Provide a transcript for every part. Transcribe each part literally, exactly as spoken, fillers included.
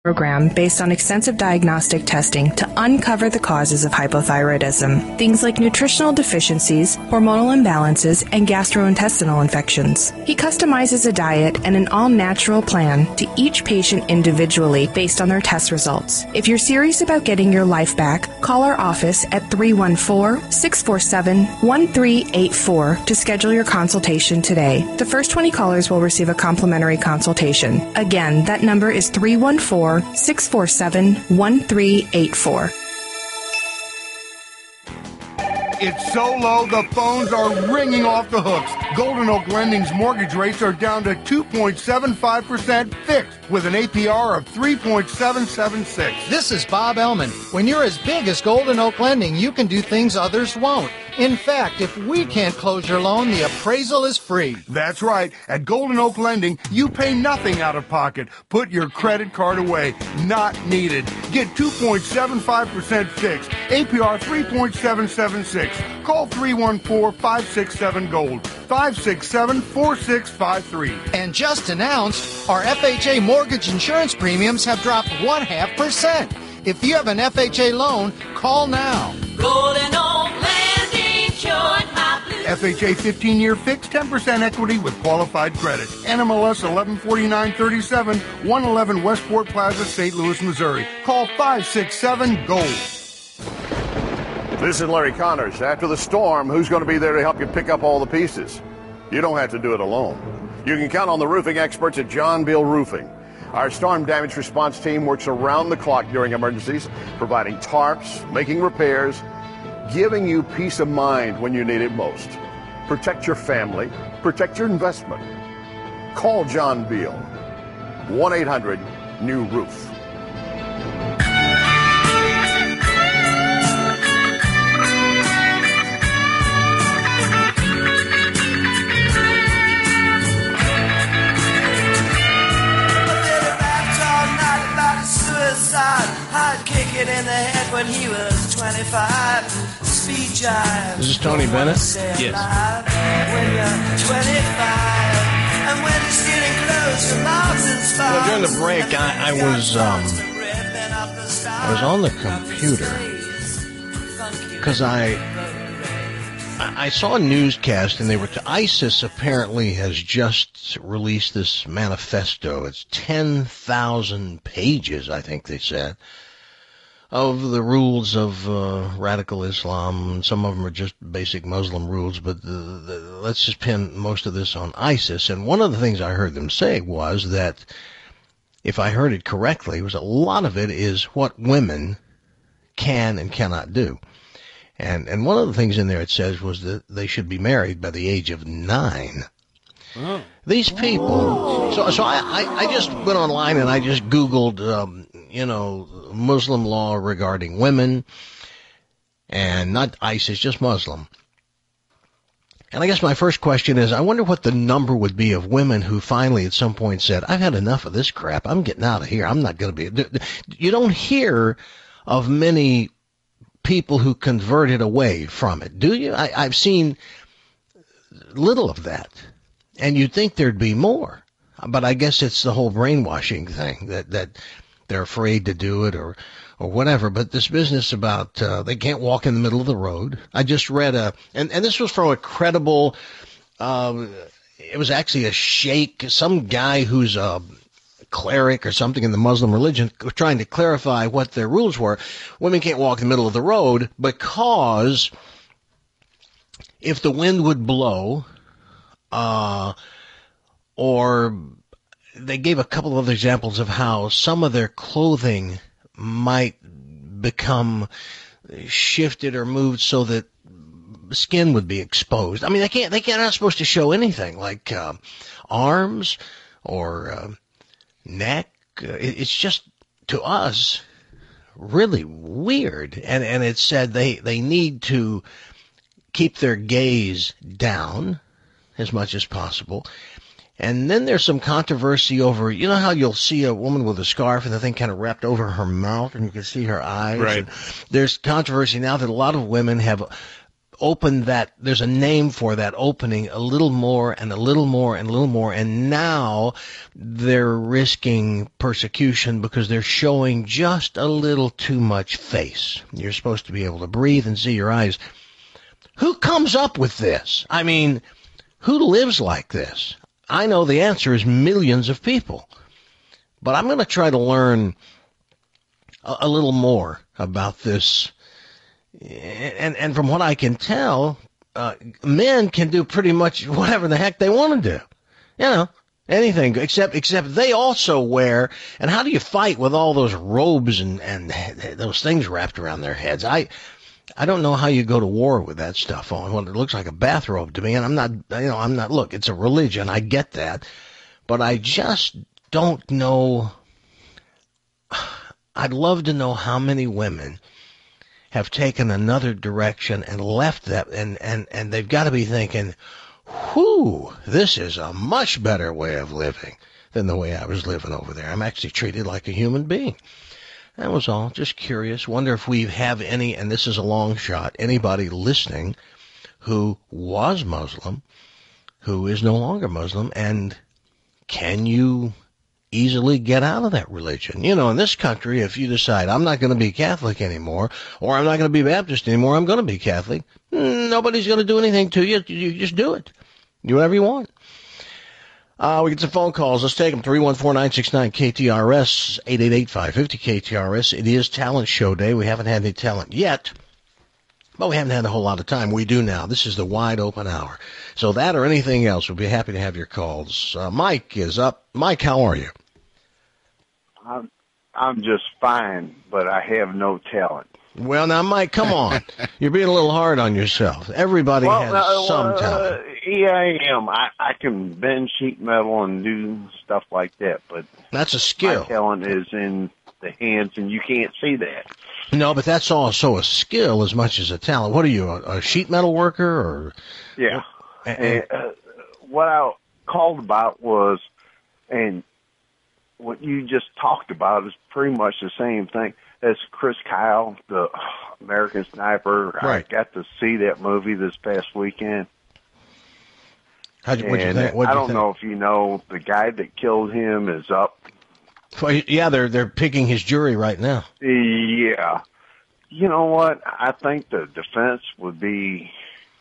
program based on extensive diagnostic testing to uncover the causes of hypothyroidism, things like nutritional deficiencies, hormonal imbalances, and gastrointestinal infections. He customizes a diet and an all-natural plan to each patient individually based on their test results. If you're serious about getting your life back, call our office at three one four, six four seven, one three eight four to schedule your consultation today. The first twenty callers will receive a complimentary consultation. Again, that number is three one four, six four seven, one three eight four. It's so low, the phones are ringing off the hooks. Golden Oak Lending's mortgage rates are down to two point seven five percent fixed with an A P R of three point seven seven six. This is Bob Ellman. When you're as big as Golden Oak Lending, you can do things others won't. In fact, if we can't close your loan, the appraisal is free. That's right. At Golden Oak Lending, you pay nothing out of pocket. Put your credit card away. Not needed. Get two point seven five percent fixed. A P R three point seven seven six. Call three one four, five six seven, GOLD. five six seven, four six five three. And just announced, our F H A mortgage insurance premiums have dropped one half percent. If you have an F H A loan, call now. Golden Oak Lending, cured my blues. F H A fifteen-year fixed, ten percent equity with qualified credit. N M L S eleven forty-nine thirty-seven, one eleven Westport Plaza, Saint Louis, Missouri. Call five six seven, GOLD. This is Larry Connors. After the storm, who's going to be there to help you pick up all the pieces? You don't have to do it alone. You can count on the roofing experts at John Beal Roofing. Our storm damage response team works around the clock during emergencies, providing tarps, making repairs, giving you peace of mind when you need it most. Protect your family, protect your investment. Call John Beal, one eight hundred new roof. I'd kick it in the head when he was twenty-five. Speed jive. Is this Tony Bennett? Yes. When you're twenty-five, and when you're stealing clothes from Marks and Spencer. Well, during the break, I, I was um, I was on the computer because I I saw a newscast, and they were to ISIS apparently has just released this manifesto. It's ten thousand pages, I think they said, of the rules of uh, radical Islam. Some of them are just basic Muslim rules, but the, the, let's just pin most of this on ISIS. And one of the things I heard them say was that, if I heard it correctly, was a lot of it is what women can and cannot do. And and one of the things in there it says was that they should be married by the age of nine. Oh. These people. So so I, I, I just went online and I just Googled, um, you know, Muslim law regarding women, and not ISIS, just Muslim. And I guess my first question is, I wonder what the number would be of women who finally at some point said, I've had enough of this crap. I'm getting out of here. I'm not going to be. You don't hear of many people who converted away from it, do you? I, I've seen little of that, and you'd think there'd be more, but I guess it's the whole brainwashing thing that that they're afraid to do it or or whatever. But this business about uh, they can't walk in the middle of the road. I just read a, and and this was from a credible. Uh, it was actually a sheikh, some guy who's a cleric or something in the Muslim religion, trying to clarify what their rules were. Women can't walk in the middle of the road because if the wind would blow, uh, or they gave a couple of other examples of how some of their clothing might become shifted or moved so that skin would be exposed. I mean, they can't, they can't, they're not supposed to show anything like uh, arms or uh, neck. It's just, to us, really weird. And and it said they, they need to keep their gaze down as much as possible. And then there's some controversy over, you know how you'll see a woman with a scarf and the thing kind of wrapped over her mouth and you can see her eyes? Right. There's controversy now that a lot of women have opened that, there's a name for that opening a little more and a little more and a little more, and now they're risking persecution because they're showing just a little too much face. You're supposed to be able to breathe and see your eyes. Who comes up with this? I mean, who lives like this? I know the answer is millions of people. But I'm going to try to learn a, a little more about this. And and from what I can tell, uh, men can do pretty much whatever the heck they want to do. You know, anything except except they also wear. And how do you fight with all those robes and, and those things wrapped around their heads? I I don't know how you go to war with that stuff on. Well, it looks like a bathrobe to me. And I'm not, you know, I'm not, look, it's a religion. I get that. But I just don't know. I'd love to know how many women have taken another direction and left that, and, and, and they've got to be thinking, whew, this is a much better way of living than the way I was living over there. I'm actually treated like a human being. That was all. Just curious. Wonder if we have any, and this is a long shot, anybody listening who was Muslim, who is no longer Muslim, and can you easily get out of that religion? You know, in this country, if you decide I'm not going to be Catholic anymore, or I'm not going to be Baptist anymore, I'm going to be Catholic, nobody's going to do anything to you. You just do it. Do whatever you want. Uh, we get some phone calls. Let's take them. three one four, nine six nine, K T R S, eight eight eight, five five zero, K T R S. It is talent show day. We haven't had any talent yet, but we haven't had a whole lot of time. We do now. This is the wide open hour. So that or anything else, we'll be happy to have your calls. Uh, Mike is up. Mike, how are you? I'm, I'm just fine, but I have no talent. Well, now, Mike, come on. You're being a little hard on yourself. Everybody well, has uh, some uh, talent. Yeah, I am. I, I can bend sheet metal and do stuff like that, but that's a skill. My talent is in the hands, and you can't see that. No, but that's also a skill as much as a talent. What are you, a, a sheet metal worker? Or Yeah. And, and, uh, what I called about was, and what you just talked about is pretty much the same thing as Chris Kyle, the American Sniper. Right. I got to see that movie this past weekend. How'd you, what'd you think? What'd I you don't think? know if you know, the guy that killed him is up. Well, yeah, they're they're picking his jury right now. Yeah. You know what? I think the defense would be...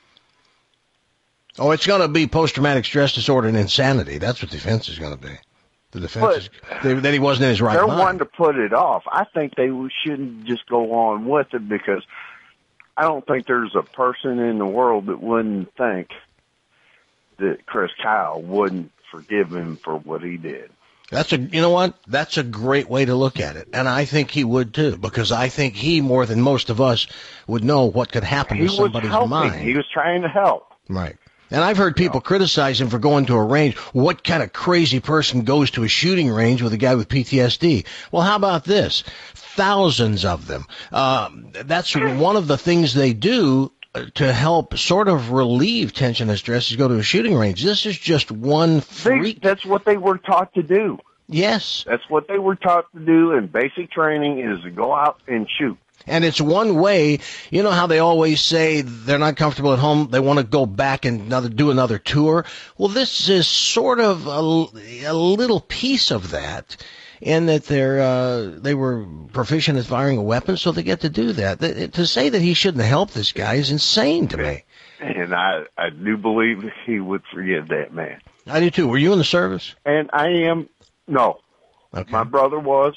Oh, it's going to be post-traumatic stress disorder and insanity. That's what the defense is going to be. The defense But is they, that he wasn't in his right they're mind. wanting to put it off. I think they shouldn't just go on with it, because I don't think there's a person in the world that wouldn't think that Chris Kyle wouldn't forgive him for what he did. That's a, you know what? That's a great way to look at it. And I think he would too, because I think he, more than most of us, would know what could happen He to was somebody's helping. mind. He was trying to help. Right. And I've heard people criticize him for going to a range. What kind of crazy person goes to a shooting range with a guy with P T S D? Well, how about this? Thousands of them. Uh, that's one of the things they do to help sort of relieve tension and stress is go to a shooting range. This is just one freak. They, that's what they were taught to do. Yes. That's what they were taught to do in basic training, is to go out and shoot. And it's one way. You know how they always say they're not comfortable at home, they want to go back and another, do another tour? Well, this is sort of a, a little piece of that, in that they're uh, they were proficient at firing a weapon, so they get to do that. To say that he shouldn't help this guy is insane to me. And I, I do believe he would forgive that man. I do too. Were you in the service? And I am, no. Okay. My brother was.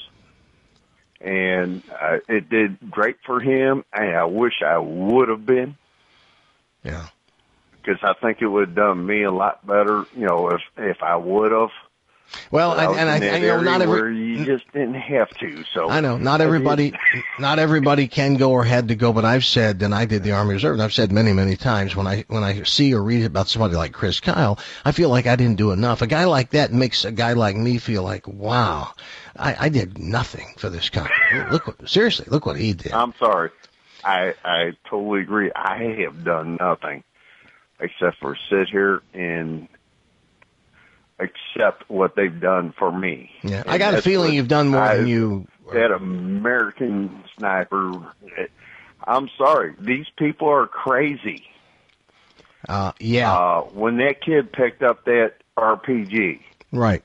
And uh, it did great for him, and I wish I would have been. Yeah. Because I think it would have done me a lot better, you know, if if I would have. Well, I and, and I, I know not where every you just didn't have to. So I know not everybody, not everybody can go or had to go. But I've said, and I did the Army Reserve, and I've said many, many times when I when I see or read about somebody like Chris Kyle, I feel like I didn't do enough. A guy like that makes a guy like me feel like, wow, I, I did nothing for this country. Look what, seriously, look what he did. I'm sorry, I I totally agree. I have done nothing except for sit here and accept what they've done for me. Yeah, And I got a that's feeling what you've done more I, than you. That American Sniper. I'm sorry, these people are crazy. Uh, yeah. Uh, when that kid picked up that R P G. Right.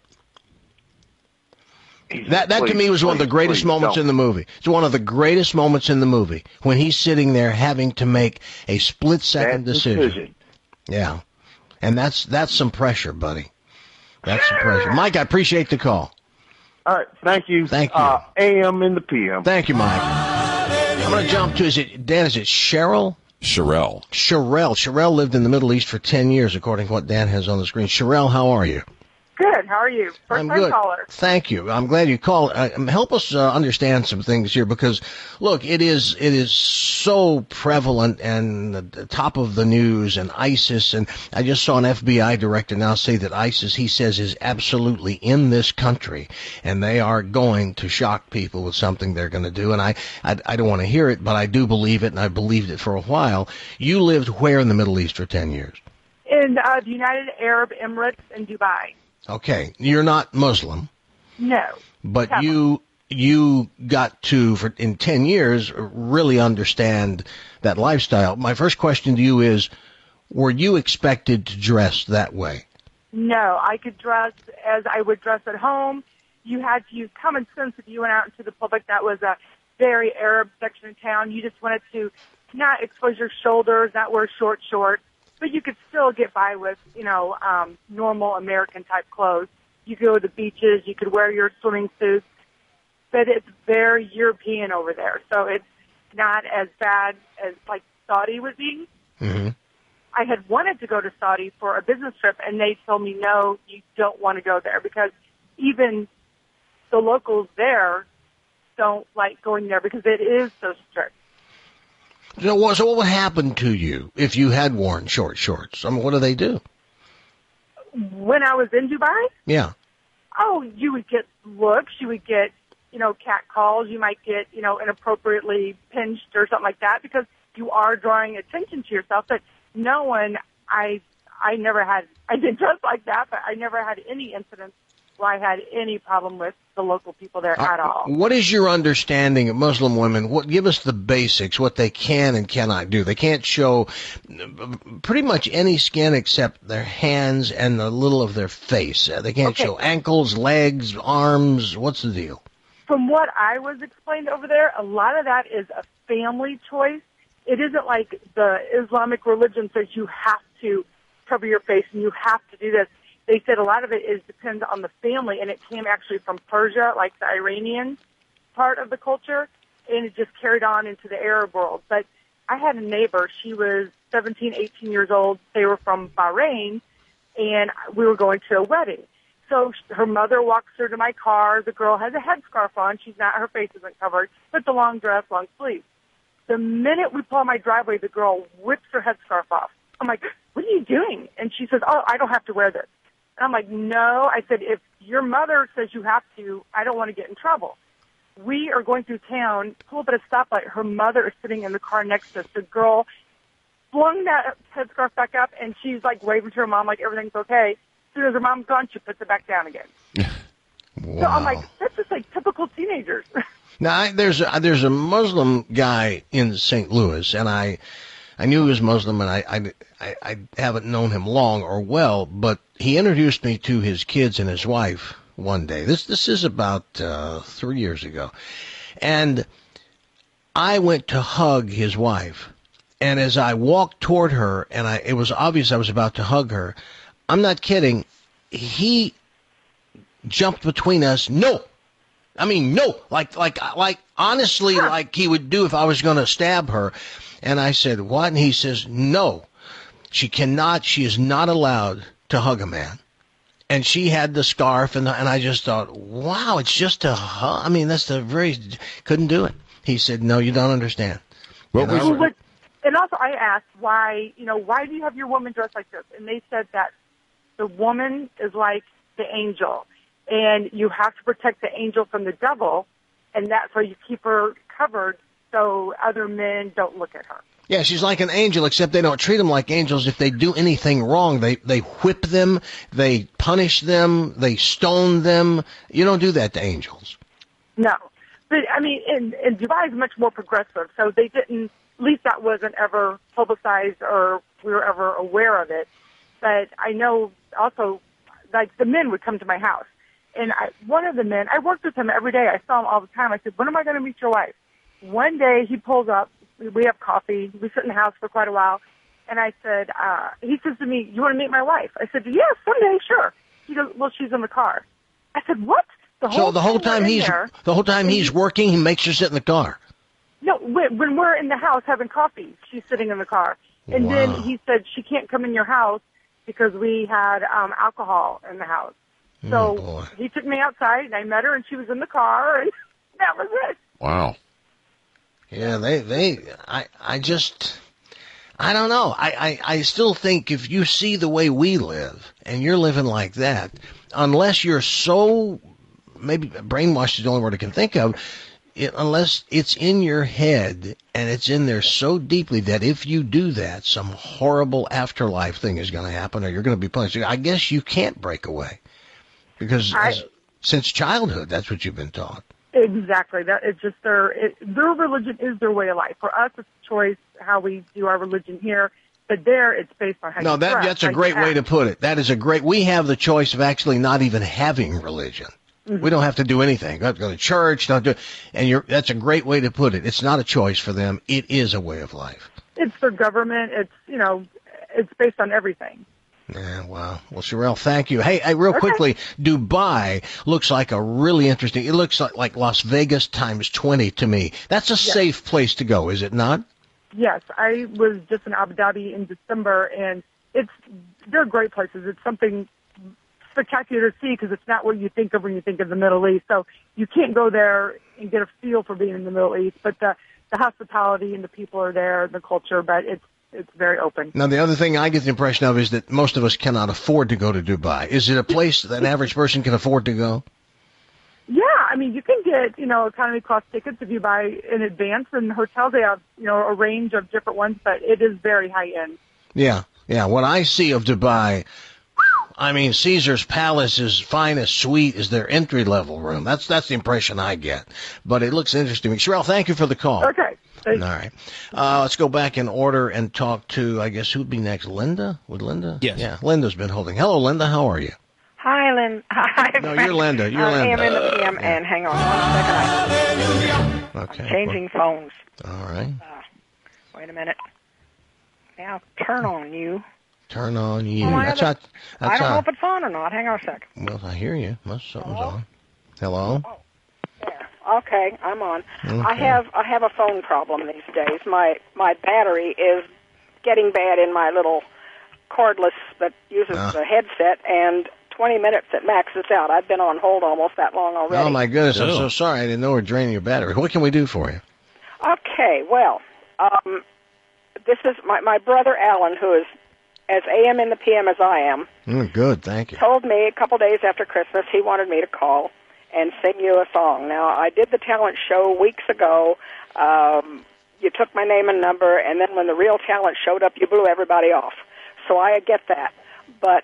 Said, That that please, to me was one of the please, greatest please moments don't. in the movie. It's one of the greatest moments in the movie when he's sitting there having to make a split second That decision. decision. Yeah. And that's that's some pressure, buddy. That's some pressure. Mike, I appreciate the call. All right, thank you. Thank you. Uh, A M in the P M. Thank you, Mike. I'm going to jump to, is it, Dan, is it Cheryl? Sherelle. Sherelle. Sherelle lived in the Middle East for ten years, according to what Dan has on the screen. Sherelle, how are you? Good. How are you? First I'm time good. caller. Thank you. I'm glad you called. Uh, help us uh, understand some things here, because look, it is it is so prevalent and the, the top of the news, and ISIS. And I just saw an F B I director now say that ISIS, he says, is absolutely in this country, and they are going to shock people with something they're going to do. And I, I I don't want to hear it, but I do believe it, and I believed it for a while. You lived where in the Middle East for ten years? In uh, the United Arab Emirates in Dubai. Okay, you're not Muslim. No. But Catholic. you you got to, for in ten years, really understand that lifestyle. My first question to you is, were you expected to dress that way? No, I could dress as I would dress at home. You had to use common sense if you went out into the public. That was a very Arab section of town. You just wanted to not expose your shoulders, not wear short shorts, but you could still get by with, you know, um, normal American-type clothes. You could go to the beaches. You could wear your swimming suits. But it's very European over there, so it's not as bad as, like, Saudi would be. Mm-hmm. I had wanted to go to Saudi for a business trip, and they told me, no, you don't want to go there, because even the locals there don't like going there because it is so strict. So what, so what would happen to you if you had worn short shorts? I mean, what do they do? When I was in Dubai, Yeah. oh, you would get looks, you would get, you know, cat calls, you might get, you know, inappropriately pinched or something like that, because you are drawing attention to yourself. But no one, I, I never had, I did dress like that, but I never had any incidents where I had any problem with the local people there at all. What is your understanding of Muslim women? What, give us the basics, what they can and cannot do. They can't show pretty much any skin except their hands and a little of their face. Uh, They can't Okay. show ankles, legs, arms. What's the deal? From what I was explained over there, a lot of that is a family choice. It isn't like the Islamic religion says you have to cover your face and you have to do this. They said a lot of it is depends on the family, and it came actually from Persia, like the Iranian part of the culture, and it just carried on into the Arab world. But I had a neighbor. She was seventeen, eighteen years old. They were from Bahrain, and we were going to a wedding. So her mother walks her to my car. The girl has a headscarf on. She's not, her face isn't covered, but the long dress, long sleeves. The minute we pull out my driveway, the girl whips her headscarf off. I'm like, what are you doing? And she says, oh, I don't have to wear this. And I'm like, no. I said, if your mother says you have to, I don't want to get in trouble. We are going through town, pull up at a stoplight. Her mother is sitting in the car next to us. The girl flung that headscarf back up, and she's like waving to her mom like everything's okay. As soon as her mom's gone, she puts it back down again. Wow. So I'm like, that's just like typical teenagers. Now, I, there's a, there's a Muslim guy in Saint Louis, and I I knew he was Muslim, and I, I, I, I haven't known him long or well, but he introduced me to his kids and his wife one day. This this is about uh, three years ago. And I went to hug his wife, and as I walked toward her, and I it was obvious I was about to hug her, I'm not kidding, he jumped between us. No! I mean, no! Like, like, like, honestly, like he would do if I was going to stab her. And I said, what? And he says, no, she cannot, she is not allowed to hug a man. And she had the scarf, and and I just thought, wow, it's just a hug. I mean, that's the very, couldn't do it. He said, no, you don't understand. What And I was- Well, what- and also I asked why, you know, why do you have your woman dressed like this? And they said that the woman is like the angel, and you have to protect the angel from the devil, and that's why you keep her covered so other men don't look at her. Yeah, she's like an angel, except they don't treat them like angels. If they do anything wrong, they, they whip them, they punish them, they stone them. You don't do that to angels. No. But, I mean, in, in Dubai is much more progressive, so they didn't, at least that wasn't ever publicized or we were ever aware of it. But I know also, like, the men would come to my house. And I, one of the men, I worked with him every day. I saw him all the time. I said, when am I going to meet your wife? One day he pulls up. We have coffee. We sit in the house for quite a while. And I said, uh, he says to me, you want to meet my wife? I said, yes, someday, sure. He goes, well, she's in the car. I said, what? The whole so the whole time he's there, the whole time he's working, he makes her sit in the car. No, when, when we're in the house having coffee, she's sitting in the car. And Wow. then he said she can't come in your house because we had um, alcohol in the house. So boy. he took me outside, and I met her, and she was in the car, and that was it. Wow. Yeah, they, they, I, I just, I don't know. I, I, I still think if you see the way we live, and you're living like that, unless you're so, maybe brainwashed is the only word I can think of, it, unless it's in your head, and it's in there so deeply that if you do that, some horrible afterlife thing is going to happen, or you're going to be punished. I guess you can't break away. Because I, as, since childhood, that's what you've been taught. Exactly. That it's just their it, their religion is their way of life. For us, it's a choice how we do our religion here. But there, it's based on how No, you that dress, that's a how you great way act. to put it. That is a great. We have the choice of actually not even having religion. Mm-hmm. We don't have to do anything. Don't go to church. Don't do. And you're. That's a great way to put it. It's not a choice for them. It is a way of life. It's their government. It's you know, it's based on everything. Yeah, wow. Well, Sherelle, thank you. Hey, hey real okay. quickly, Dubai looks like a really interesting, it looks like, like Las Vegas times twenty to me. That's a yes. safe place to go, is it not? Yes, I was just in Abu Dhabi in December, and it's, they're great places. It's something spectacular to see because it's not what you think of when you think of the Middle East. So you can't go there and get a feel for being in the Middle East, but the, the hospitality and the people are there, the culture, but it's, It's very open. Now, the other thing I get the impression of is that most of us cannot afford to go to Dubai. Is it a place that an average person can afford to go? Yeah, I mean, you can get, you know, economy class tickets if you buy in advance. And hotels, they have, you know, a range of different ones, but it is very high end. Yeah, yeah. What I see of Dubai, I mean, Caesar's Palace's finest suite is their entry-level room. That's that's the impression I get. But it looks interesting. Sherelle, thank you for the call. Okay. All right. Uh, let's go back in order and talk to, I guess, who'd be next? Linda? Would Linda? Yes. Yeah, Linda's been holding. Hello, Linda. How are you? Hi, Lynn. Hi. No, you're Linda. You're uh, Linda. A M in the P M, yeah. and hang on one second. I, okay. I'm changing well, phones. All right. Uh, wait a minute. Now, turn on you. Turn on you. Oh, that's a, not, that's I don't not, know if it's on or not. Hang on a second. Well, I hear you. Must something's Hello? on. Hello? Oh. Okay, I'm on. Okay. I have I have a phone problem these days. My my battery is getting bad in my little cordless that uses Ah. the headset, and twenty minutes it maxes out. I've been on hold almost that long already. Oh, my goodness. I'm Oh. so sorry. I didn't know we're draining your battery. What can we do for you? Okay, well, um, this is my my brother Alan, who is as A M in the P M as I am. Mm, good. Thank you. Told me a couple days after Christmas he wanted me to call and sing you a song. Now, I did the talent show weeks ago. Um, you took my name and number, and then when the real talent showed up, you blew everybody off. So I get that. But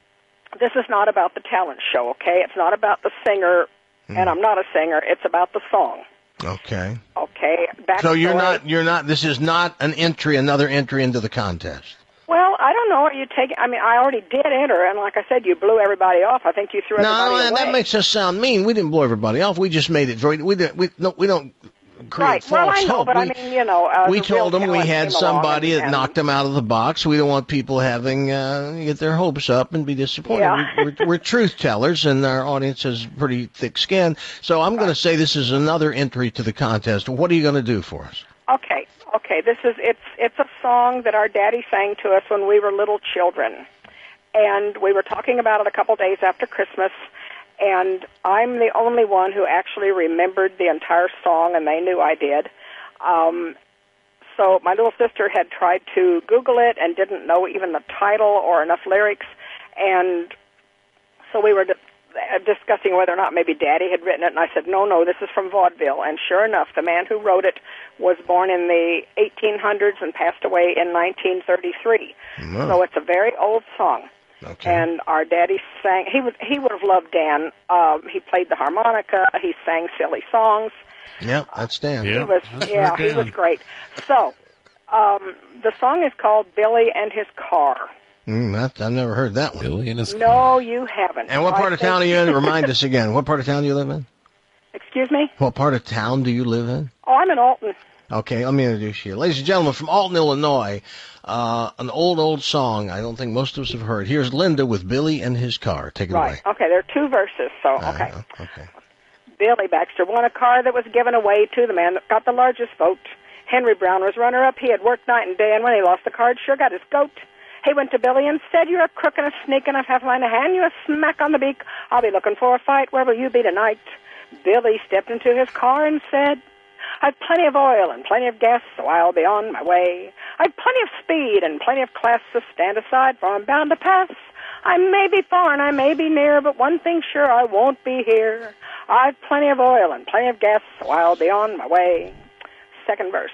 this is not about the talent show, okay? It's not about the singer, mm. and I'm not a singer. It's about the song. Okay. Okay. Back so you're story. not, you're not, this is not an entry, another entry into the contest. Well, I don't know. Are you taking? I mean, I already did enter, and like I said, you blew everybody off. I think you threw No, everybody away. that makes us sound mean. We didn't blow everybody off. We just made it very. We didn't. We no. We don't create right. false well, I know, hope. but we, I mean, you know, uh, we the told real them we talent had came somebody along that and, knocked them out of the box. We don't want people having uh, get their hopes up and be disappointed. Yeah. we, we're, we're truth tellers, and our audience has pretty thick skin. So I'm going to say this is another entry to the contest. What are you going to do for us? Okay. Okay. This is it's it's a song that our daddy sang to us when we were little children. And we were talking about it a couple days after Christmas, and I'm the only one who actually remembered the entire song, and they knew I did. Um, so my little sister had tried to Google it and didn't know even the title or enough lyrics, and so we were di- discussing whether or not maybe Daddy had written it, and I said, no, no, this is from vaudeville. And sure enough, the man who wrote it was born in the eighteen hundreds and passed away in nineteen thirty-three. Mm. So it's a very old song. Okay. And our daddy sang. He would he would have loved Dan. Um, he played the harmonica. He sang silly songs. Yep, that's Dan. He was yeah, he was great. So Um, the song is called Billy and His Car. Mm, that, I've never heard that one. Billy and his No, you haven't. And what part I of town are think- you in? Remind us again. What part of town do you live in? Excuse me? What part of town do you live in? Oh, I'm in Alton. Okay, let me introduce you. Ladies and gentlemen, from Alton, Illinois, uh, an old, old song I don't think most of us have heard. Here's Linda with Billy and His Car. Take it Right. away. Okay, there are two verses, so, okay. Uh, okay. Billy Baxter won a car that was given away to the man that got the largest vote. Henry Brown was runner-up. He had worked night and day, and when he lost the car, sure got his goat. He went to Billy and said, "You're a crook and a sneak, and I've half a mind to hand you a smack on the beak. I'll be looking for a fight. Where will you be tonight?" Billy stepped into his car and said, "I've plenty of oil and plenty of gas, so I'll be on my way. I've plenty of speed and plenty of class, so stand aside, for I'm bound to pass. I may be far and I may be near, but one thing's sure, I won't be here. I've plenty of oil and plenty of gas, so I'll be on my way." Second verse.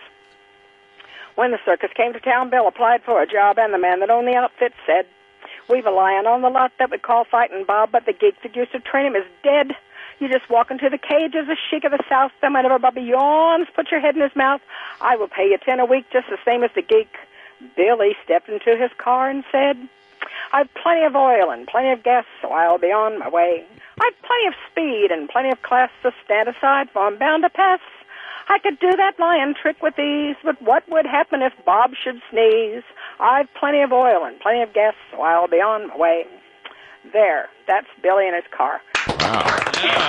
When the circus came to town, Bill applied for a job, and the man that owned the outfit said, "We've a lion on the lot that we call Fightin' Bob, but the geek that used to train him is dead. You just walk into the cage as a sheik of the South, then whenever Bobby yawns, put your head in his mouth. I will pay you ten a week, just the same as the geek." Billy stepped into his car and said, "I've plenty of oil and plenty of gas, so I'll be on my way. I've plenty of speed and plenty of class, so stand aside, for I'm bound to pass. I could do that lion trick with ease, but what would happen if Bob should sneeze? I've plenty of oil and plenty of gas, so I'll be on my way." There, that's Billy and his car. Wow.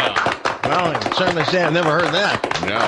Well, I can certainly say I've never heard that.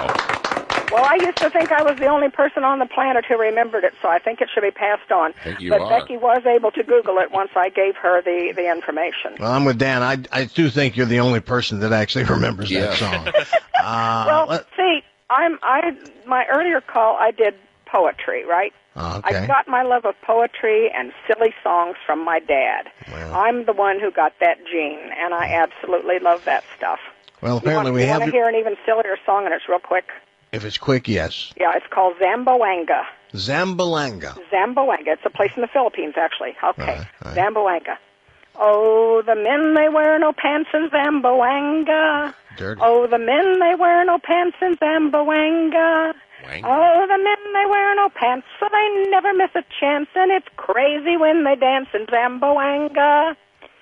No. Well, I used to think I was the only person on the planet who remembered it, so I think it should be passed on. I think you but are. Becky was able to Google it once I gave her the, the information. Well, I'm with Dan. I, I do think you're the only person that actually remembers Yeah. that song. Uh, well, let- see, I'm I my earlier call I did poetry, right? okay. I got my love of poetry and silly songs from my dad. Well. I'm the one who got that gene, and I absolutely love that stuff. Well, apparently you want, we you have. want to hear an even sillier song, and it's real quick? If it's quick, yes. Yeah, it's called Zamboanga. Zamboanga. Zamboanga. It's a place in the Philippines, actually. Okay. Right, right. Zamboanga. Oh, the men, they wear no pants in Zamboanga. Dirty. Oh, the men, they wear no pants in Zamboanga. Wang. Oh, the men, they wear no pants, so they never miss a chance, and it's crazy when they dance in Zamboanga.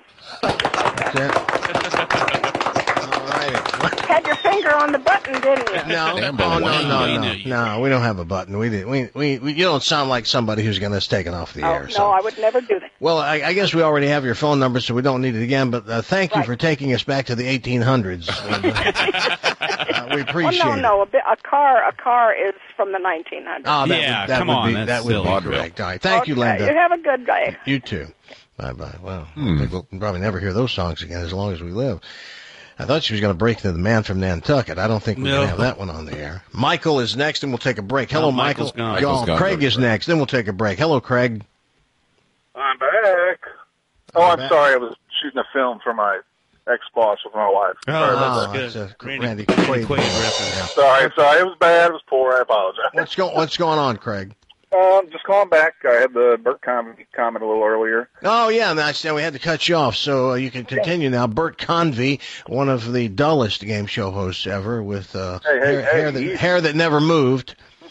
That's it. All right. Had your finger on the button, didn't you? No, Zamboanga. oh, no, no, We no, knew you. no. We don't have a button. We did. We, we, we you don't sound like somebody who's going to take it off the Oh, air. no, So. I would never do that. Well, I, I guess we already have your phone number, so we don't need it again. But uh, thank you Right. for taking us back to the eighteen hundreds. uh, we appreciate Well, no, it. no, a, bit, a car, a car is from the nineteen hundreds. Oh, that Yeah, would, that come would on, be, that's that would silly. be correct. All right, thank you, Okay, Linda. You have a good day. You too. Bye bye. Well, Hmm. I think we'll probably never hear those songs again as long as we live. I thought she was going to break into the man from Nantucket. I don't think we're No. going to have that one on the air. Michael is next, and we'll take a break. Hello, No, Michael's Michael. gone. Y'all, Michael's gone. Craig is next, then we'll take a break. Hello, Craig. I'm back. Oh, You're I'm back. sorry. I was shooting a film for my ex-boss with my wife. Oh, sorry, about Oh, that's that. that's good. a Randy, Randy Randy Quaid. Quaid reference. sorry, sorry. It was bad. It was poor. I apologize. What's going What's going on, Craig? Um, just calling back. I had the Burt Convey comment a little earlier. Oh, yeah, and I said we had to cut you off, so uh, you can continue now. Bert Convey, one of the dullest game show hosts ever, with uh, Hey, hey, hair, hey, hair, that, easy. hair that never moved.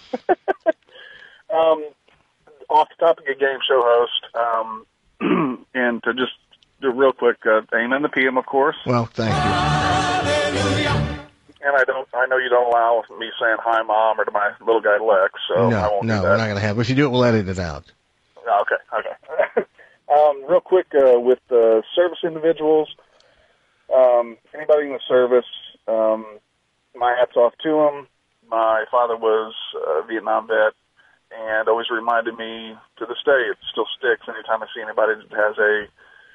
Um, off the topic of game show host, um, and to just do real quick, uh, Amen the P M, of course. Well, thank you. And I don't. I know you don't allow me saying hi, Mom, or to my little guy Lex, so I no, won't no, do we're that. not going to have. If you do it, we'll edit it out. Okay, okay. um, real quick, uh, with uh, service individuals, um, anybody in the service, um, my hat's off to them. My father was a Vietnam vet, and always reminded me, to this day, it still sticks anytime I see anybody that has a,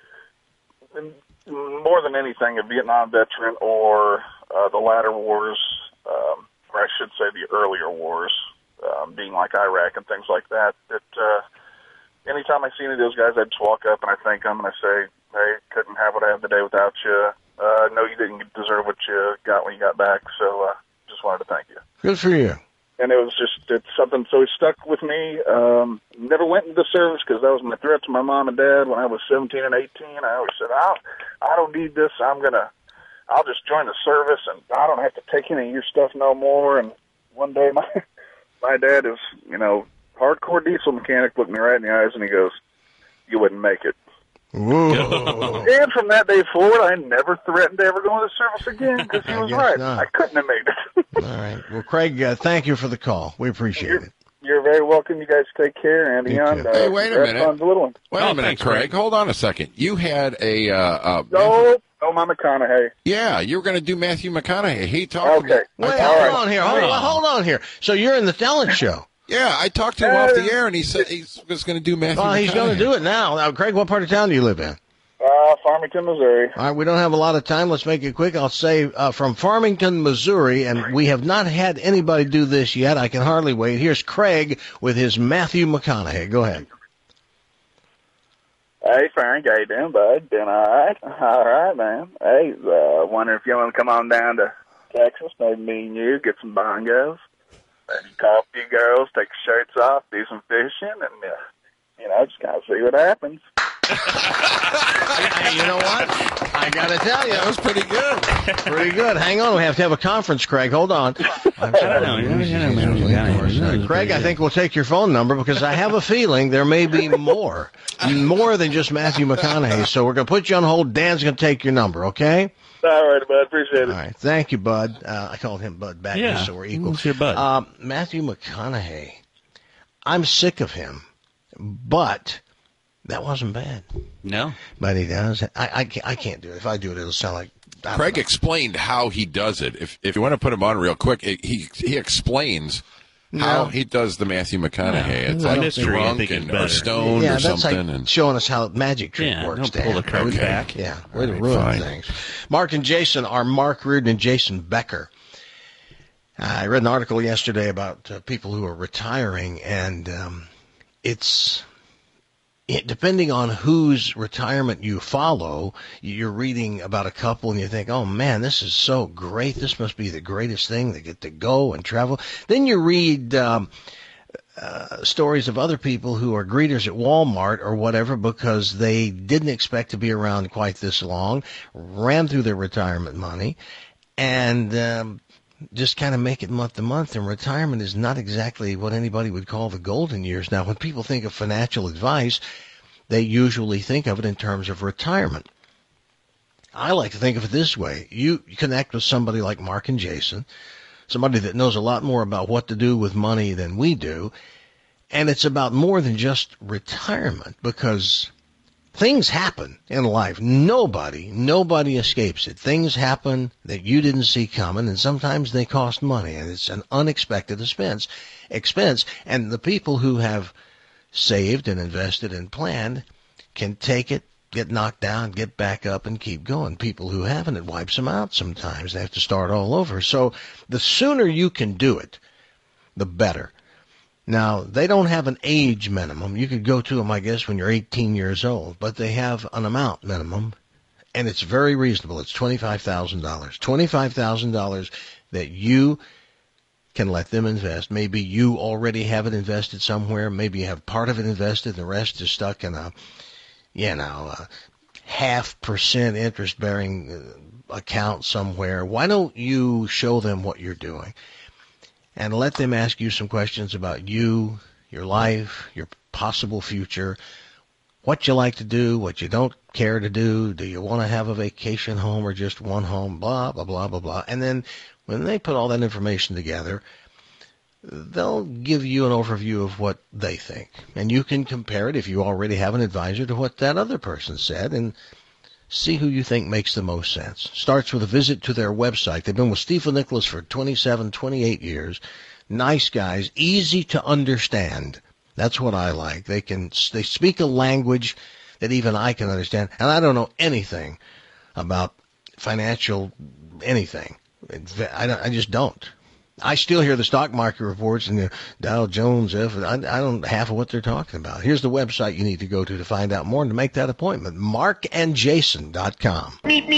more than anything, a Vietnam veteran or uh, the latter wars, um, or I should say the earlier wars, um, being like Iraq and things like that, that uh, anytime I see any of those guys, I just walk up and I thank them and I say, hey, couldn't have what I have today without you. Uh, no, you didn't deserve what you got when you got back, so uh, just wanted to thank you. Good for you. And it was just, it's something so it stuck with me. Um, never went into the service because that was my threat to my mom and dad when I was seventeen and eighteen. I always said, I, I don't need this. I'm going to, I'll just join the service and I don't have to take any of your stuff no more. And one day my, my dad is, you know, hardcore diesel mechanic looked me right in the eyes, and he goes, "You wouldn't make it." Whoa. And from that day forward, I never threatened to ever go into service again because he I was guess right. not. I couldn't have made it. All right. Well, Craig, uh, thank you for the call. We appreciate You're, it. you're very welcome. You guys take care. And You beyond, too. uh, Hey, wait a congrats minute. on the little one. Wait Oh, a minute, thanks, Craig. Craig. Hold on a second. You had a, uh, uh, No, no, my McConaughey. yeah, you were going to do Matthew McConaughey. He talked Okay. to me. Wait, I hold talked- on here. Hold, hold on here. So you're in the talent show. Yeah, I talked to him off the air, and he said he was going to do Matthew Well, McConaughey. he's going to do it now. Now, Craig, what part of town do you live in? Uh, Farmington, Missouri. All right, we don't have a lot of time. Let's make it quick. I'll say uh, from Farmington, Missouri, and we have not had anybody do this yet. I can hardly wait. Here's Craig with his Matthew McConaughey. Go ahead. Hey, Frank, how you doing, bud? Doing all right? All right, man. Hey, uh, wonder if you want to come on down to Texas, maybe me and you, get some bongos, maybe call a few girls, take your shirts off, do some fishing, and, uh, you know, just kind of see what happens. Hey, you know what? I got to tell you. That was pretty good. Pretty good. Hang on. We have to have a conference, Craig. Hold on. I don't know. You know, you know, you know, you know, Craig, I think we'll take your phone number because I have a feeling there may be more. More than just Matthew McConaughey. So we're going to put you on hold. Dan's going to take your number, okay? All right, bud. Appreciate it. All right. Thank you, Bud. Uh, I called him Bud back, Yeah. just so we're equal. Who's your Bud? Um, Matthew McConaughey. I'm sick of him, but that wasn't bad. No. But he does. I, I, can't, I can't do it. If I do it, it'll sound like I don't Craig know. explained how he does it. If if you want to put him on real quick, it, he he explains how No. he does the Matthew McConaughey. Yeah. It's The like mystery, I drunk think, is and or better. stoned yeah, or that's something. like and showing us how magic trick Yeah, works. don't pull Dan. the curtain Okay. back. Yeah, way to All right, ruin fine. things. Mark and Jason are Mark Reardon and Jason Becker. I read an article yesterday about uh, people who are retiring, and um, it's it, depending on whose retirement you follow. You're reading about a couple, and you think, "Oh man, this is so great! This must be the greatest thing. They get to go and travel." Then you read. Um, Uh, stories of other people who are greeters at Walmart or whatever because they didn't expect to be around quite this long, ran through their retirement money, and um, just kind of make it month to month. And retirement is not exactly what anybody would call the golden years. Now, when people think of financial advice, they usually think of it in terms of retirement. I like to think of it this way. You connect with somebody like Mark and Jason, somebody that knows a lot more about what to do with money than we do. And it's about more than just retirement because things happen in life. Nobody, nobody escapes it. Things happen that you didn't see coming, and sometimes they cost money, and it's an unexpected expense. Expense, and the people who have saved and invested and planned can take it, get knocked down, get back up, and keep going. People who haven't, it wipes them out sometimes. They have to start all over. So the sooner you can do it, the better. Now, they don't have an age minimum. You could go to them, I guess, when you're eighteen years old, but they have an amount minimum, and it's very reasonable. It's twenty-five thousand dollars. twenty-five thousand dollars that you can let them invest. Maybe you already have it invested somewhere. Maybe you have part of it invested, and the rest is stuck in a, you know, a half percent interest-bearing account somewhere. Why don't you show them what you're doing? And let them ask you some questions about you, your life, your possible future, what you like to do, what you don't care to do, do you want to have a vacation home or just one home, blah, blah, blah, blah, blah. And then when they put all that information together, they'll give you an overview of what they think. And you can compare it, if you already have an advisor, to what that other person said and see who you think makes the most sense. Starts with a visit to their website. They've been with Stifel Nicolaus for twenty-seven, twenty-eight years. Nice guys, easy to understand. That's what I like. They can they speak a language that even I can understand. And I don't know anything about financial anything. I, don't, I just don't. I still hear the stock market reports and the Dow Jones. If I, I don't half of what they're talking about. Here's the website you need to go to to find out more and to make that appointment. mark and jason dot com.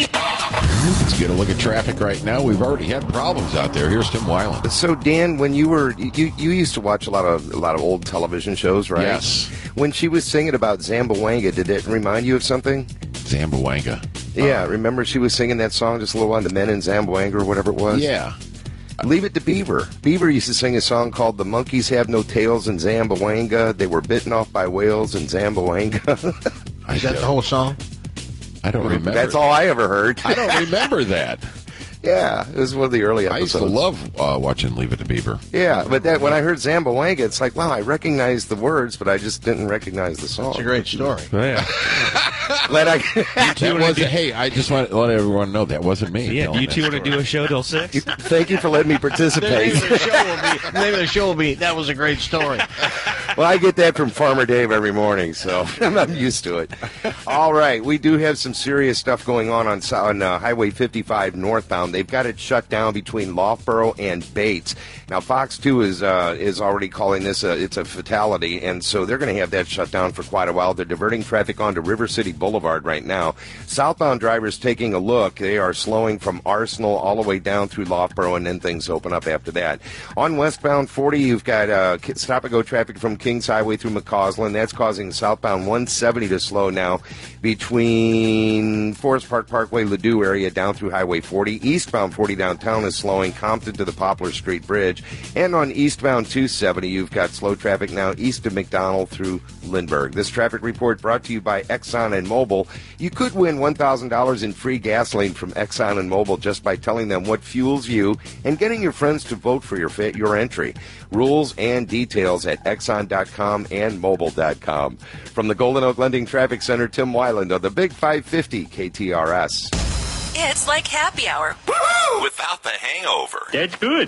Let's get a look at traffic right now. We've already had problems out there. Here's Tim Weiland. So, Dan, when you were you, you used to watch a lot of a lot of old television shows, right? Yes. When she was singing about Zambawanga, did it remind you of something? Zambawanga. Yeah, Uh, remember she was singing that song just a little while, the Men in Zambawanga or whatever it was? Yeah. Leave It to Beaver. Beaver used to sing a song called The Monkeys Have No Tails in Zamboanga. They were bitten off by whales in Zamboanga. Is that the whole song? I don't remember. That's all I ever heard. I don't remember that. Yeah, it was one of the early episodes. I used to love uh, watching Leave It to Beaver. Yeah, but that when I heard Zamboanga, it's like, wow, I recognized the words, but I just didn't recognize the song. It's a great story. Yeah. Glad I. that was do- hey, I just want to let everyone know that wasn't me. Yeah, do you two want to do a show till six? Thank you for letting me participate. The name of the show will be, name of the show will be That Was a Great Story. Well, I get that from Farmer Dave every morning, so I'm used to it. All right, we do have some serious stuff going on on, on uh, Highway fifty-five northbound. They've got it shut down between Loughborough and Bates. Now, Fox two is uh, is already calling this a, it's a fatality, and so they're going to have that shut down for quite a while. They're diverting traffic onto River City Boulevard right now. Southbound drivers taking a look. They are slowing from Arsenal all the way down through Loughborough, and then things open up after that. On westbound forty, you've got uh, stop-and-go traffic from Kings Highway through McCausland. That's causing southbound one seventy to slow now between Forest Park Parkway, Ladue area down through Highway forty. Eastbound forty downtown is slowing Compton to the Poplar Street Bridge. And on eastbound two seventy, you've got slow traffic now east of McDonald through Lindbergh. This traffic report brought to you by Exxon and Mobil. You could win one thousand dollars in free gasoline from Exxon and Mobil just by telling them what fuels you and getting your friends to vote for your fit, your entry. Rules and details at exxon dot com and mobile dot com. From the Golden Oak Lending Traffic Center, Tim Weiland of the Big five fifty K T R S. It's like happy hour. Woo-hoo! Without the hangover. That's good.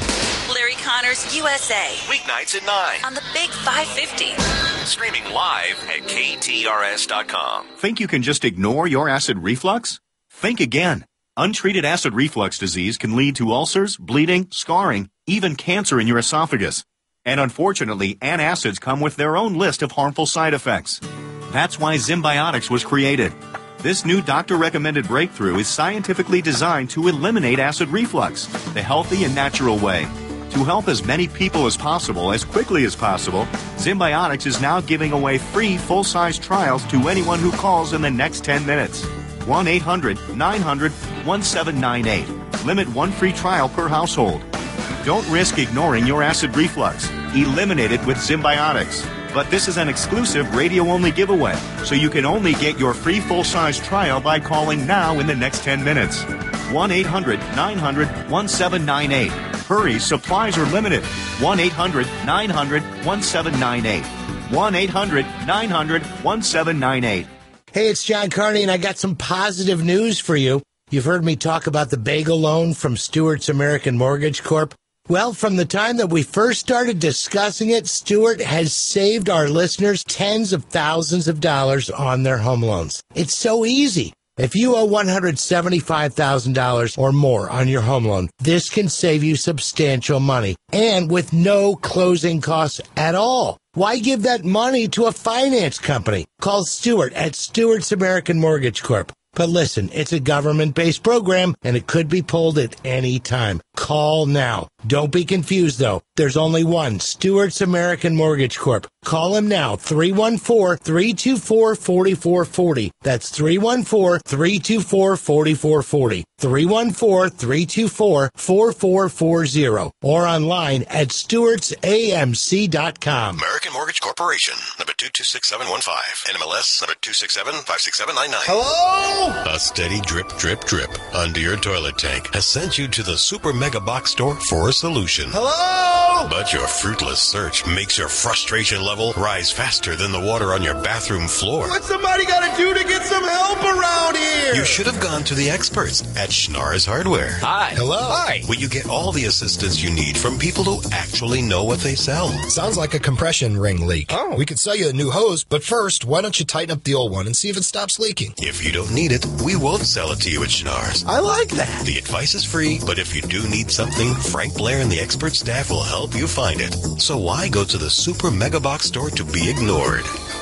Larry Connors, U S A. Weeknights at nine. On the Big five fifty. Streaming live at K T R S dot com. Think you can just ignore your acid reflux? Think again. Untreated acid reflux disease can lead to ulcers, bleeding, scarring, even cancer in your esophagus. And unfortunately, antacids come with their own list of harmful side effects. That's why Zymbiotics was created. This new doctor-recommended breakthrough is scientifically designed to eliminate acid reflux the healthy and natural way. To help as many people as possible, as quickly as possible, Zymbiotics is now giving away free full-size trials to anyone who calls in the next ten minutes. one eight hundred nine hundred one seven nine eight. Limit one free trial per household. Don't risk ignoring your acid reflux. Eliminate it with Zymbiotics. But this is an exclusive radio-only giveaway, so you can only get your free full-size trial by calling now in the next ten minutes. one eight hundred nine hundred one seven nine eight. Hurry, supplies are limited. one eight hundred nine hundred one seven nine eight. one eight hundred nine hundred one seven nine eight. Hey, it's John Carney, and I got some positive news for you. You've heard me talk about the bagel loan from Stewart's American Mortgage Corp. Well, from the time that we first started discussing it, Stewart has saved our listeners tens of thousands of dollars on their home loans. It's so easy. If you owe one hundred seventy-five thousand dollars or more on your home loan, this can save you substantial money and with no closing costs at all. Why give that money to a finance company? Call Stewart at Stewart's American Mortgage Corp. But listen, it's a government-based program, and it could be pulled at any time. Call now. Don't be confused, though. There's only one, Stewart's American Mortgage Corp. Call him now, three one four, three two four, four four four zero. That's three one four, three two four, four four four zero. three one four, three two four, four four four zero. Or online at stewarts A M C dot com. American Mortgage Corporation, number two two six seven one five. N M L S, number two six seven five six seven nine nine. Hello? A steady drip, drip, drip under your toilet tank has sent you to the Super Mega Box Store for a solution. Hello? But your fruitless search makes your frustration level rise faster than the water on your bathroom floor. What's somebody got to do to get some help around here? You should have gone to the experts at Schnarr's Hardware. Hi. Hello. Hi. Where you get all the assistance you need from people who actually know what they sell. Sounds like a compression ring leak. Oh. We could sell you a new hose, but first, why don't you tighten up the old one and see if it stops leaking? If you don't need it, we won't sell it to you at Schnarr's. I like that. The advice is free, but if you do need something, Frank Blair and the expert staff will help you find it. So why go to the Super Mega Box Store to be ignored?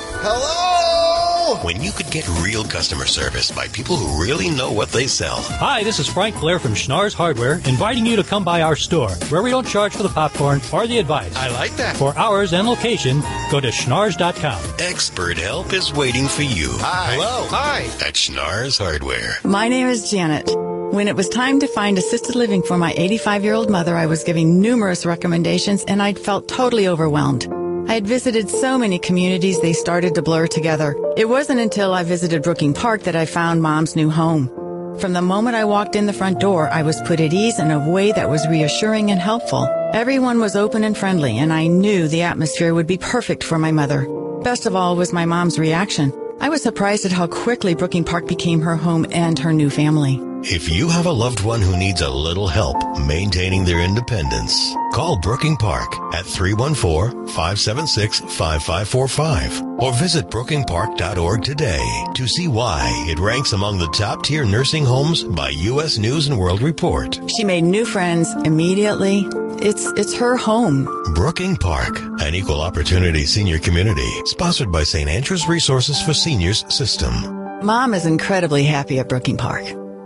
Hello? When you could get real customer service by people who really know what they sell. Hi, this is Frank Blair from Schnarr's Hardware, inviting you to come by our store, where we don't charge for the popcorn or the advice. I like that. For hours and location, go to schnarrs dot com. Expert help is waiting for you. Hi. Hello. Hi. At Schnarr's Hardware. My name is Janet. When it was time to find assisted living for my eighty-five-year-old mother, I was giving numerous recommendations, and I'd felt totally overwhelmed. I had visited so many communities, they started to blur together. It wasn't until I visited Brooking Park that I found Mom's new home. From the moment I walked in the front door, I was put at ease in a way that was reassuring and helpful. Everyone was open and friendly, and I knew the atmosphere would be perfect for my mother. Best of all was my mom's reaction. I was surprised at how quickly Brooking Park became her home and her new family. If you have a loved one who needs a little help maintaining their independence, call Brooking Park at three one four, five seven six, five five four five or visit brooking park dot org today to see why it ranks among the top-tier nursing homes by U S News and World Report. She made new friends immediately. It's it's her home. Brooking Park, an equal opportunity senior community, sponsored by Saint Andrews Resources for Seniors System. Mom is incredibly happy at Brooking Park.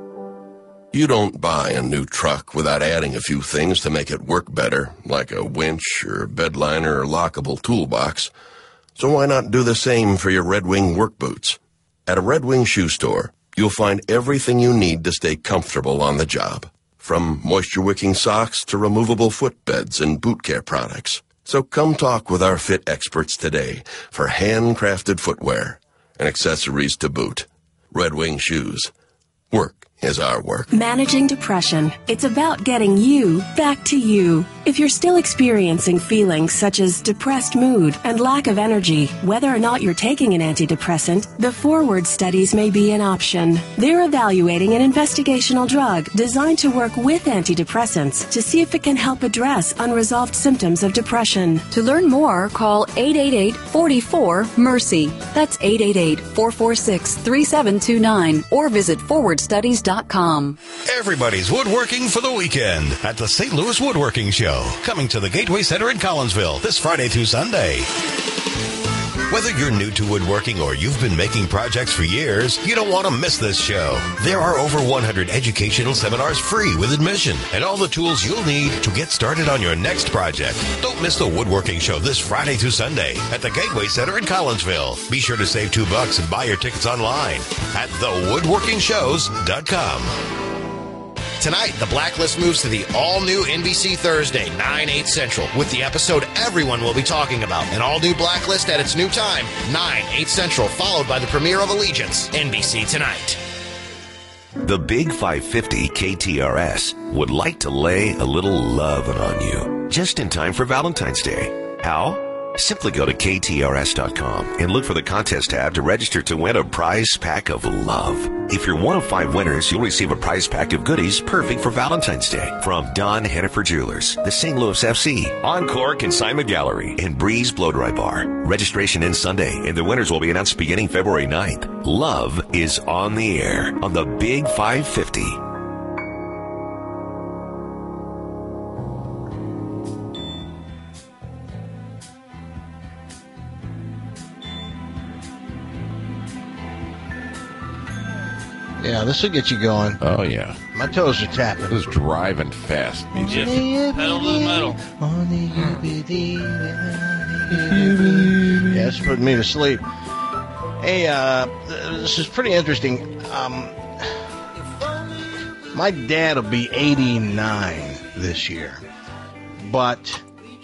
You don't buy a new truck without adding a few things to make it work better, like a winch or bed liner or lockable toolbox. So why not do the same for your Red Wing work boots? At a Red Wing shoe store, you'll find everything you need to stay comfortable on the job, from moisture-wicking socks to removable footbeds and boot care products. So come talk with our fit experts today for handcrafted footwear and accessories to boot. Red Wing shoes. Work is our work. Managing depression. It's about getting you back to you. If you're still experiencing feelings such as depressed mood and lack of energy, whether or not you're taking an antidepressant, the Forward studies may be an option. They're evaluating an investigational drug designed to work with antidepressants to see if it can help address unresolved symptoms of depression. To learn more, call eight eight eight, four four, MERCY. That's eight eight eight, four four six, three seven two nine or visit forward studies dot com. Everybody's woodworking for the weekend at the Saint Louis Woodworking Show, coming to the Gateway Center in Collinsville this Friday through Sunday. Whether you're new to woodworking or you've been making projects for years, you don't want to miss this show. There are over one hundred educational seminars free with admission and all the tools you'll need to get started on your next project. Don't miss the Woodworking Show this Friday through Sunday at the Gateway Center in Collinsville. Be sure to save two bucks and buy your tickets online at the woodworking shows dot com. Tonight, The Blacklist moves to the all-new N B C Thursday, nine, eight Central, with the episode everyone will be talking about. An all-new Blacklist at its new time, nine, eight Central, followed by the premiere of Allegiance, N B C Tonight. The Big five fifty K T R S would like to lay a little lovin' on you, just in time for Valentine's Day. How? Simply go to K T R S dot com and look for the contest tab to register to win a prize pack of love. If you're one of five winners, you'll receive a prize pack of goodies perfect for Valentine's Day from Don Hennifer Jewelers, the Saint Louis F C, Encore Consignment Gallery, and Breeze Blow Dry Bar. Registration ends Sunday, and the winners will be announced beginning February ninth. Love is on the air on the Big five fifty. Yeah, this will get you going. Oh, yeah. My toes are tapping. This is driving fast music. Pedal to the metal. Yeah, it's putting me to sleep. Hey, uh, this is pretty interesting. Um, my dad will be eighty-nine this year, but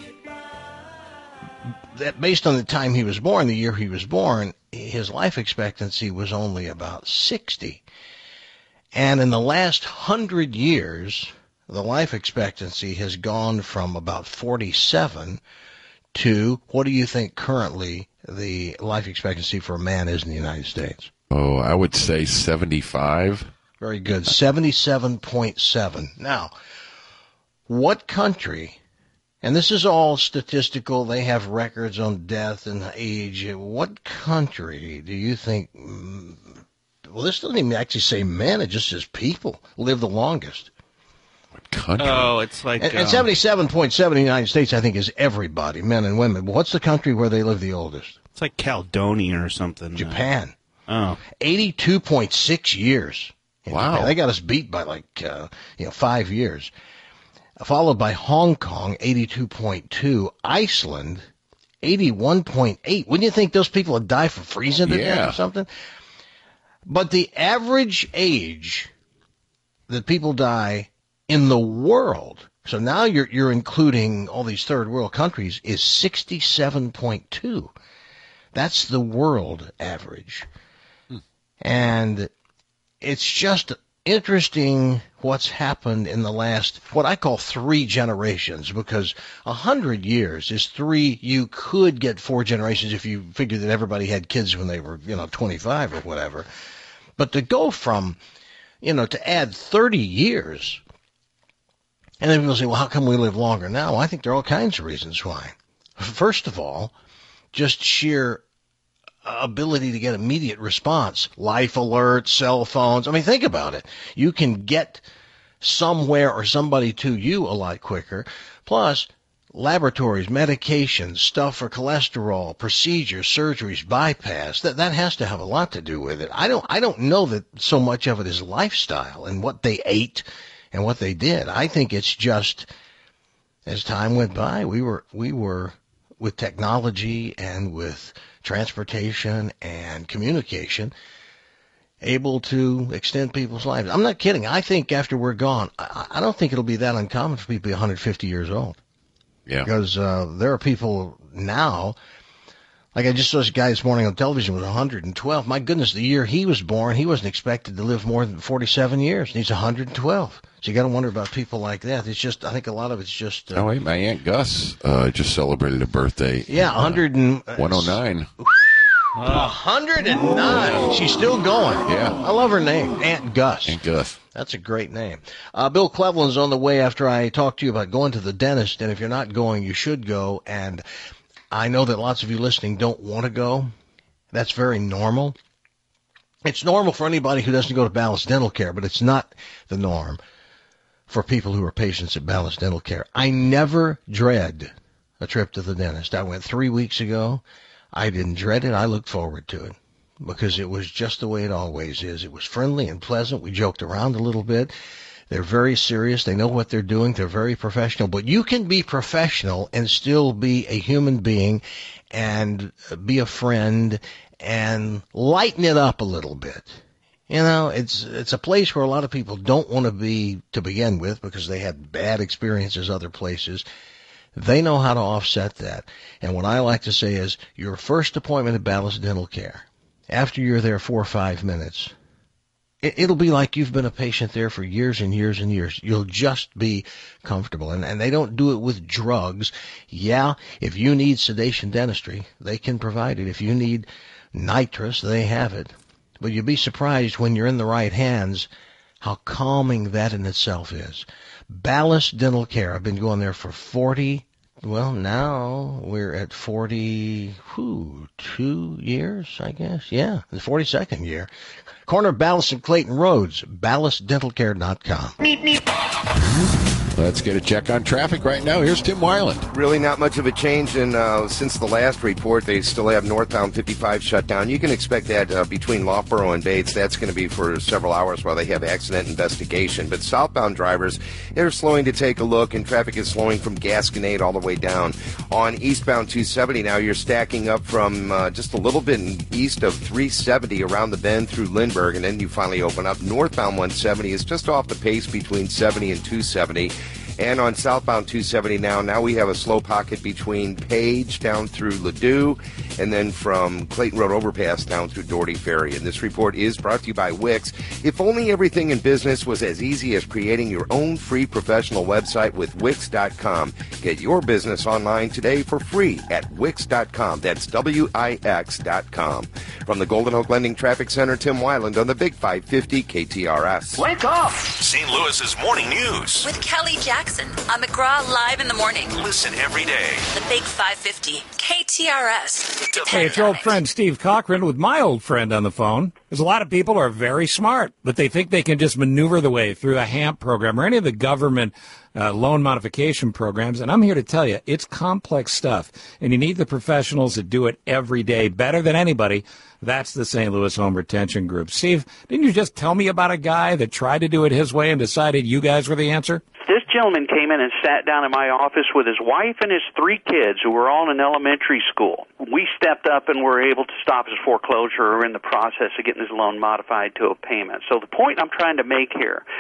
that based on the time he was born, the year he was born, his life expectancy was only about sixty. And in the last hundred years, the life expectancy has gone from about forty-seven to, what do you think currently the life expectancy for a man is in the United States? Oh, I would say seventy-five. Very good, seventy-seven point seven. Now, what country, and this is all statistical, they have records on death and age, what country do you think, well, this doesn't even actually say men, it just says people live the longest? What country? Oh, it's like... And, um, and seventy-seven point seven in the United States, I think, is everybody, men and women. But what's the country where they live the oldest? It's like Caledonia or something. Japan. Oh. eighty-two point six years. Wow. Japan. They got us beat by like, uh, you know, five years. Followed by Hong Kong, eighty-two point two. Iceland, eighty-one point eight. Wouldn't you think those people would die from freezing to Yeah. death or something? But the average age that people die in the world, so now you're you're including all these third world countries, is sixty-seven point two. That's the world average. Hmm. And it's just interesting what's happened in the last, what I call three generations, because a hundred years is three. You could get four generations if you figure that everybody had kids when they were, you know, twenty-five or whatever. But to go from, you know, to add thirty years, and then people say, well, how come we live longer now? Well, I think there are all kinds of reasons why. First of all, just sheer ability to get immediate response. Life alerts, cell phones. I mean, think about it. You can get somewhere or somebody to you a lot quicker. Plus, laboratories, medications, stuff for cholesterol, procedures, surgeries, bypass. That that has to have a lot to do with it. I don't I don't know that so much of it is lifestyle and what they ate and what they did. I think it's just, as time went by, we were we were with technology and with transportation and communication able to extend people's lives. I'm not kidding. I think after we're gone, I, I don't think it'll be that uncommon for people to be one hundred fifty years old. Yeah. Because uh, there are people now, like I just saw this guy this morning on television was one hundred twelve. My goodness, the year he was born, he wasn't expected to live more than forty-seven years. And he's one hundred twelve. So you got to wonder about people like that. It's just, I think a lot of it's just. Uh, oh, wait, my Aunt Gus uh, just celebrated a birthday. Yeah, one hundred and, uh, one oh nine. one hundred nine. She's still going. Yeah. I love her name, Aunt Gus. Aunt Gus. That's a great name. Uh, Bill Cleveland's on the way after I talk to you about going to the dentist. And if you're not going, you should go. And I know that lots of you listening don't want to go. That's very normal. It's normal for anybody who doesn't go to Ballast Dental Care, but it's not the norm for people who are patients at Ballast Dental Care. I never dread a trip to the dentist. I went three weeks ago. I didn't dread it. I looked forward to it because it was just the way it always is. It was friendly and pleasant. We joked around a little bit. They're very serious. They know what they're doing. They're very professional. But you can be professional and still be a human being and be a friend and lighten it up a little bit. You know, it's it's a place where a lot of people don't want to be to begin with because they had bad experiences other places. They know how to offset that. And what I like to say is your first appointment at Ballast Dental Care, after you're there four or five minutes, it, it'll be like you've been a patient there for years and years and years. You'll just be comfortable. And, and they don't do it with drugs. Yeah, if you need sedation dentistry, they can provide it. If you need nitrous, they have it. But you'll be surprised when you're in the right hands how calming that in itself is. Ballast Dental Care. I've been going there for forty, well, now we're at forty, whew, two years, I guess. Yeah, the forty-second year. Corner of Ballast and Clayton Roads, ballast dental care dot com. Meep, meep. Let's get a check on traffic right now. Here's Tim Weiland. Really not much of a change in uh, since the last report. They still have northbound fifty-five shut down. You can expect that uh, between Loughborough and Bates. That's going to be for several hours while they have accident investigation. But southbound drivers, they're slowing to take a look, and traffic is slowing from Gasconade all the way down. On eastbound two seventy now, you're stacking up from uh, just a little bit east of three seventy around the bend through Lindbergh, and then you finally open up. Northbound one seventy is just off the pace between seventy and two seventy. And on southbound two seventy now, now we have a slow pocket between Page down through Ladue, and then from Clayton Road Overpass down through Doherty Ferry. And this report is brought to you by Wix. If only everything in business was as easy as creating your own free professional website with Wix dot com. Get your business online today for free at Wix dot com. That's W I X dot com. From the Golden Oak Lending Traffic Center, Tim Weiland on the Big five fifty K T R S. Wake up! Saint Louis's Morning News. With Kelly Jackson on McGraw Live in the Morning. Listen every day. The Big five fifty K T R S. Depend hey, it's your old friend Steve Cochran with my old friend on the phone. There's a lot of people who are very smart, but they think they can just maneuver the way through a HAMP program or any of the government uh, loan modification programs. And I'm here to tell you, it's complex stuff. And you need the professionals that do it every day better than anybody. That's the Saint Louis Home Retention Group. Steve, didn't you just tell me about a guy that tried to do it his way and decided you guys were the answer? This gentleman came in and sat down in my office with his wife and his three kids who were all in elementary school. We stepped up and were able to stop his foreclosure or in the process of getting his loan modified to a payment. So the point I'm trying to make here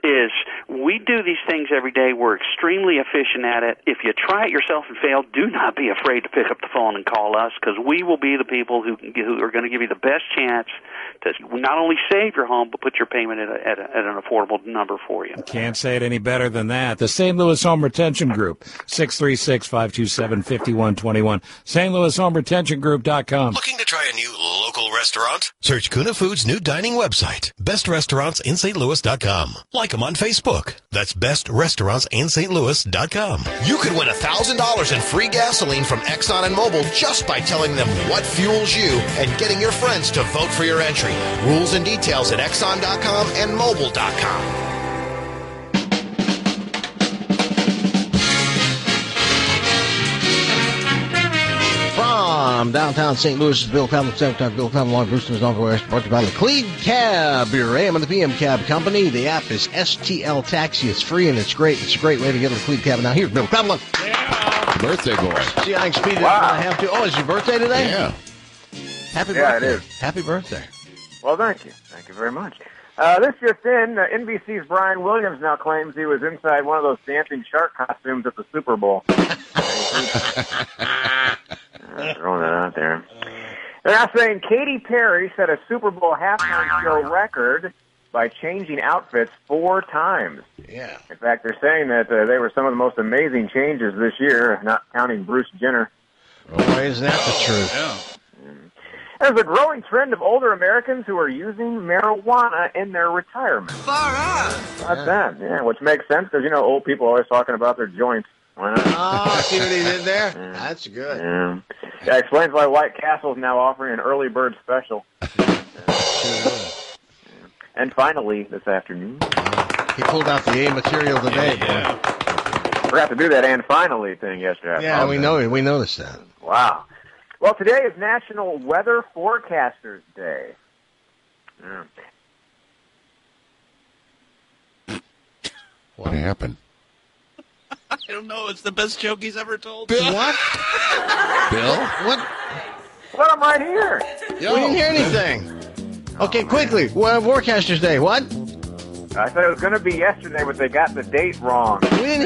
is we do these things every day. We're extremely efficient at it. If you try it yourself and fail, do not be afraid to pick up the phone and call us, because we will be the people who, can, who are going to give you the best chance to not only save your home, but put your payment at, a, at, a, at an affordable number for you. Can't say it any better than that. The Saint Louis Home Retention Group, six three six, five two seven, five one two one, Saint Louis Home Retention Group dot com. Looking to try a new local restaurant? Search Kuna Foods' new dining website, best restaurants in Saint Louis dot com. Like them on Facebook. That's best restaurants in Saint Louis dot com. You could win one thousand dollars in free gasoline from Exxon and Mobil just by telling them what fuels you and getting your friends to vote for your entry. Rules and details at Exxon dot com and Mobil dot com. From downtown Saint Louis, Bill Cleveland, seven times Bill Cleveland, Long Brewster's Long West, brought to you by the Cleve Cab, your A M and the P M Cab Company. The app is S T L Taxi. It's free and it's great. It's a great way to get to the Cleve Cab. Now, here's Bill Cleveland. Yeah. Birthday boy. See, I can speed it wow. up when I have to. Oh, is your birthday today? Yeah. Happy yeah, birthday. it is. Happy birthday. Well, thank you. Thank you very much. Uh, this just in, uh, N B C's Brian Williams now claims he was inside one of those dancing shark costumes at the Super Bowl. Uh, throwing that out there. They're now saying Katy Perry set a Super Bowl halftime show record by changing outfits four times. Yeah. In fact, they're saying that uh, they were some of the most amazing changes this year, not counting Bruce Jenner. Oh, isn't that the truth? Yeah. There's a growing trend of older Americans who are using marijuana in their retirement. Far out. That's that, yeah, which makes sense because, you know, old people are always talking about their joints. Why not? Oh, see what he did there? Yeah. That's good. Yeah. That explains why White Castle is now offering an early bird special. And finally, this afternoon, he pulled out the A material today. Yeah, yeah. Forgot to do that and finally thing yesterday. Yeah, we know it. We noticed that. Wow. Well, today is National Weather Forecasters Day. Yeah. What happened? I don't know. It's the best joke he's ever told. Bill? What? Bill? What? Well, I'm right here. Yo. We didn't hear anything. Okay, oh, quickly. Well, Forecasters Day. What? I thought it was going to be yesterday, but they got the date wrong. We didn't